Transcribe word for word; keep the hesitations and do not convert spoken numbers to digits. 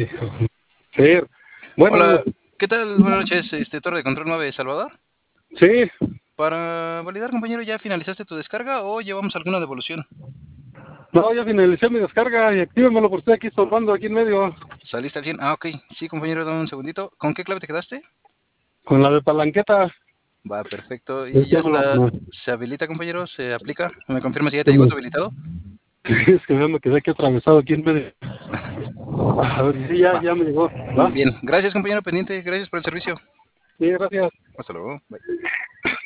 Sí. Bueno, Hola, ¿qué tal? Buenas noches, este, Torre de Control nueve, Salvador. sí. Para validar, compañero, ¿ya finalizaste tu descarga o llevamos alguna devolución? No, ya finalicé mi descarga y actívemelo por usted aquí estorbando, aquí en medio. ¿Saliste al cien? Ah, ok. Sí, compañero, dame un segundito. ¿Con qué clave te quedaste? Con la de palanqueta. Va, perfecto. ¿Y ya Actívemelo. está? No, ¿Se habilita, compañero? ¿Se aplica? ¿Me confirma si ya te se llegó me- tu habilitado? Es que ya me quedé aquí atravesado aquí en medio. A ver, sí, ya, Va. ya me llegó. ¿Va? Bien. Gracias, compañero pendiente. Gracias por el servicio. Sí, gracias. Hasta luego. Bye.